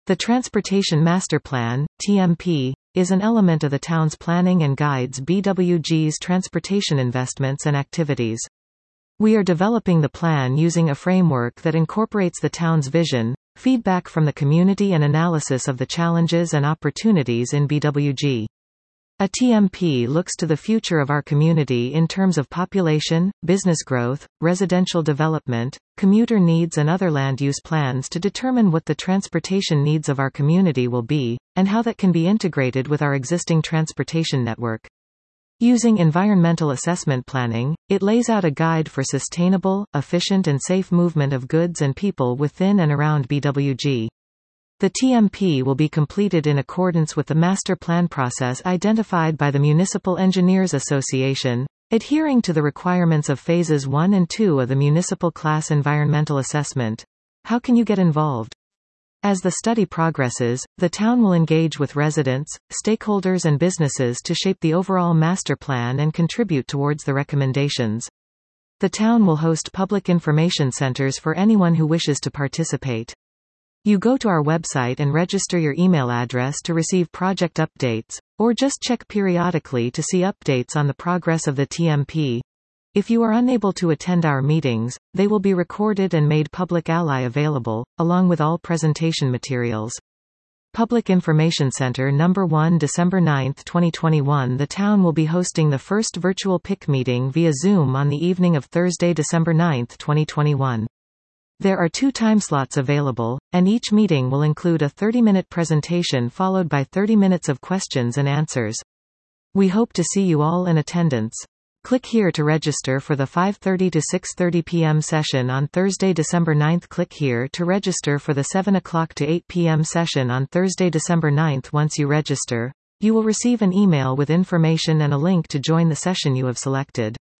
The Transportation Master Plan, TMP, is an element of the town's planning and guides BWG's transportation investments and activities. We are developing the plan using a framework that incorporates the town's vision, feedback from the community and analysis of the challenges and opportunities in BWG. A TMP looks to the future of our community in terms of population, business growth, residential development, commuter needs and other land use plans to determine what the transportation needs of our community will be, and how that can be integrated with our existing transportation network. Using environmental assessment planning, it lays out a guide for sustainable, efficient and safe movement of goods and people within and around BWG. The TMP will be completed in accordance with the master plan process identified by the Municipal Engineers Association, adhering to the requirements of Phases 1 and 2 of the Municipal Class Environmental Assessment. How can you get involved? As the study progresses, the town will engage with residents, stakeholders and businesses to shape the overall master plan and contribute towards the recommendations. The town will host public information centers for anyone who wishes to participate. You go to our website and register your email address to receive project updates, or just check periodically to see updates on the progress of the TMP. If you are unable to attend our meetings, they will be recorded and made public ally available, along with all presentation materials. Public Information Center No. 1 December 9, 2021. The town will be hosting the first virtual PIC meeting via Zoom on the evening of Thursday, December 9, 2021. There are 2 time slots available, and each meeting will include a 30-minute presentation followed by 30 minutes of questions and answers. We hope to see you all in attendance. Click here to register for the 5:30 to 6:30 p.m. session on Thursday, December 9. Click here to register for the 7 o'clock to 8 p.m. session on Thursday, December 9. Once you register, you will receive an email with information and a link to join the session you have selected.